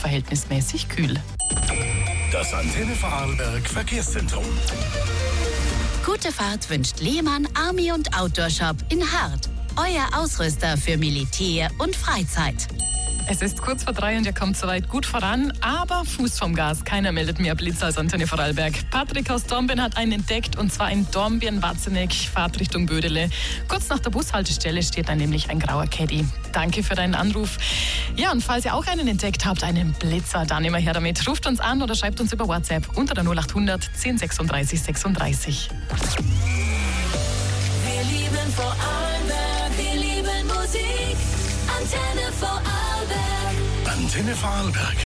verhältnismäßig kühl. Das Antenne Vorarlberg Verkehrszentrum. Gute Fahrt wünscht Lehmann Army und Outdoor Shop in Hart. Euer Ausrüster für Militär und Freizeit. Es ist kurz vor 3 und ihr kommt soweit gut voran, aber Fuß vom Gas. Keiner meldet mehr Blitz als Antenne Vorarlberg. Patrick aus Dornbirn hat einen entdeckt, und zwar in Dornbirn-Watzeneck, Fahrt Richtung Bödele. Kurz nach der Bushaltestelle steht dann nämlich ein grauer Caddy. Danke für deinen Anruf. Ja, und falls ihr auch einen entdeckt habt, einen Blitzer, dann immer her damit. Ruft uns an oder schreibt uns über WhatsApp unter der 0800 10 36 36. Wir lieben Vorarlberg, wir lieben Musik. Antenne Vorarlberg. Antenne Vorarlberg.